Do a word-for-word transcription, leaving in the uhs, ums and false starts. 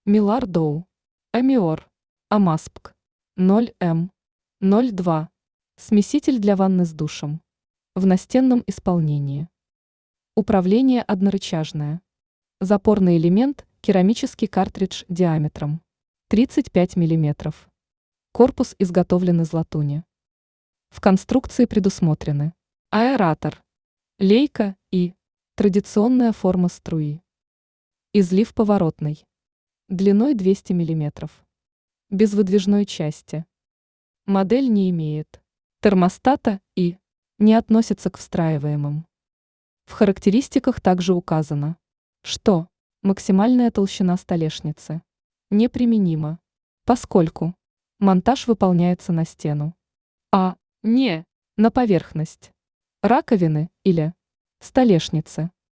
Милар-Доу, Амиор, Амаспк, ноль эм, ноль два. Смеситель для ванны с душем. В настенном исполнении. Управление однорычажное. Запорный элемент – керамический картридж диаметром тридцать пять миллиметров. Корпус изготовлен из латуни. В конструкции предусмотрены аэратор, лейка и традиционная форма струи. Излив поворотный. Длиной двести миллиметров. Без выдвижной части. Модель не имеет термостата и не относится к встраиваемым. В характеристиках также указано, что максимальная толщина столешницы неприменима, поскольку монтаж выполняется на стену, а не на поверхность раковины или столешницы.